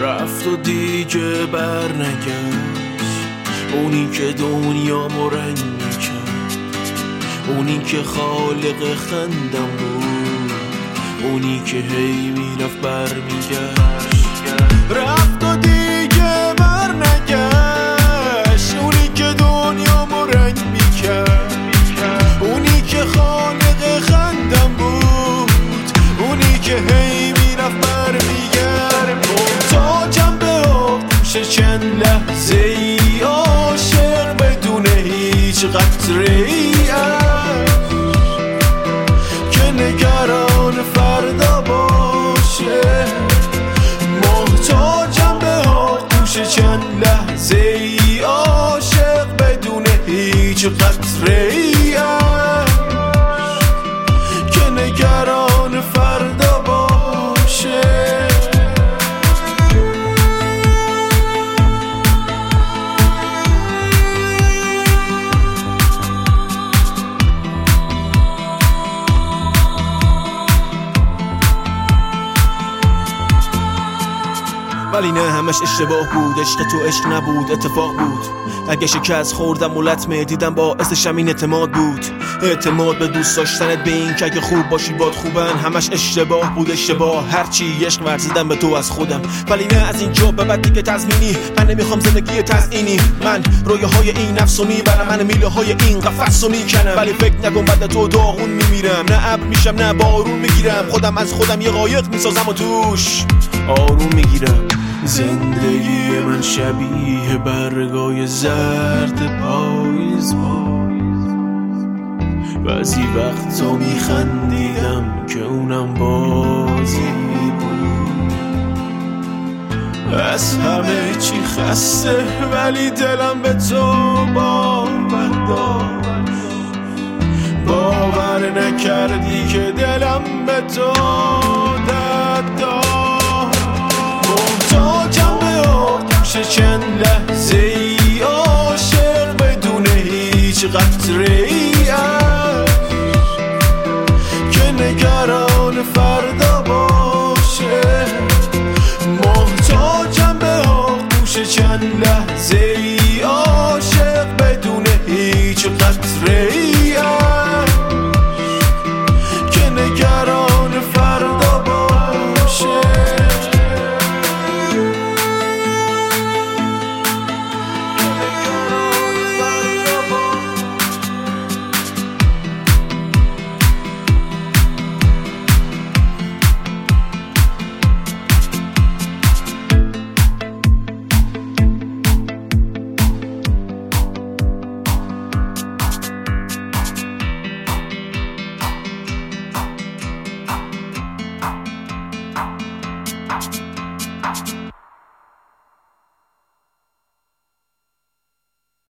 رفت و دیگه برنگشت، اونی که دنیامو رنگ میکرد، اونی که خالق خندم بود، اونی که هی میرفت برمیگشت. رفت و دیگه برنگشت، اونی که دنیامو رنگ میکرد، اونی که خالق خندم بود، اونی که هی میرفت برمیگشت. محتاجم به آغوش چند لحظه ای عاشق بدون هیچ قطره ای که نگران فردا باشه. محتاجم به آغوش چند لحظه ای عاشق بدون هیچ قطره ای که نگران فردا باشه. ولی نه همش اشتباه بود، عشق تو عشق نبود، اتفاق بود. اگه شکست خوردم و لطمه دیدم باعثش همین اعتماد بود. اعتماد به دوست داشتنت، به این که اگه خوب باشی باد خوبن. همش اشتباه بود، اشتباه هرچی عشق ورزیدم به تو از خودم. ولی نه از اینجا به بعد دیگه تضمینی، من نمیخوام زندگی تزیینی. من رویاهای این نفسو میبرم، من میله های این قفسو میکنم. ولی فکر نکن بعد تو داغون میمیرم، نه ابر میشم نه بارون میگیرم. خودم از خودم یه قایق میسازم و توش آروم میگیرم. زندگی من شبیه برگای زرد پاییز بود، بعضی وقتا میخندیدم که اونم بازی بود. از همه چی خسته ولی دلم به تو باور داشت. باور نکردی که دلم به تو داد داشت. محتاجم به آغوش چند لحظه ای عاشق بدون هیچ قطره ای